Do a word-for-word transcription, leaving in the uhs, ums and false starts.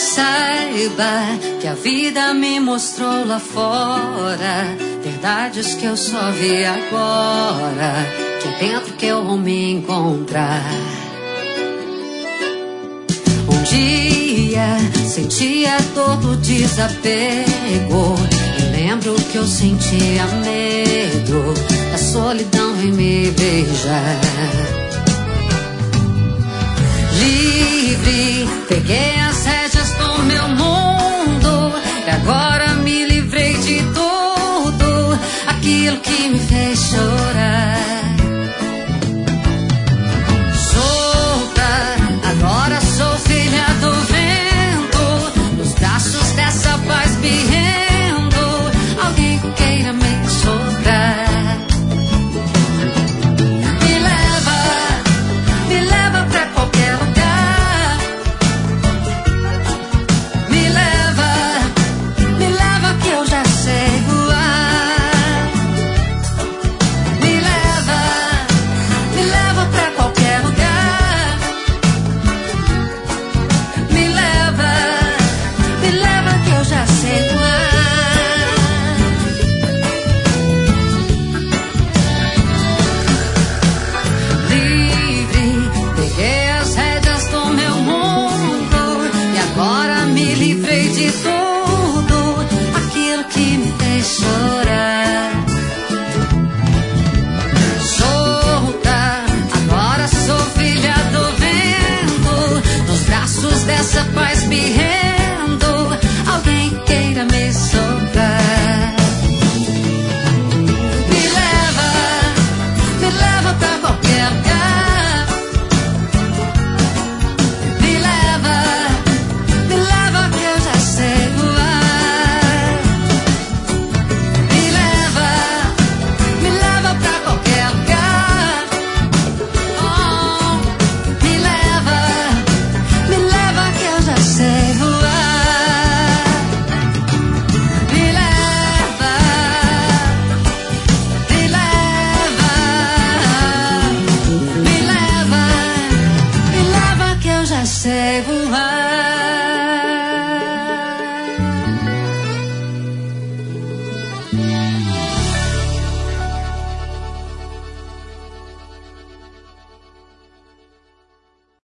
Saiba que a vida me mostrou lá fora verdades que eu só vi agora, que é dentro que eu vou me encontrar. Um dia sentia dor do desapego, e lembro que eu sentia medo da solidão em me beijar. Livre, peguei as rédeas do meu mundo, e agora me livrei de tudo aquilo que me fez chorar.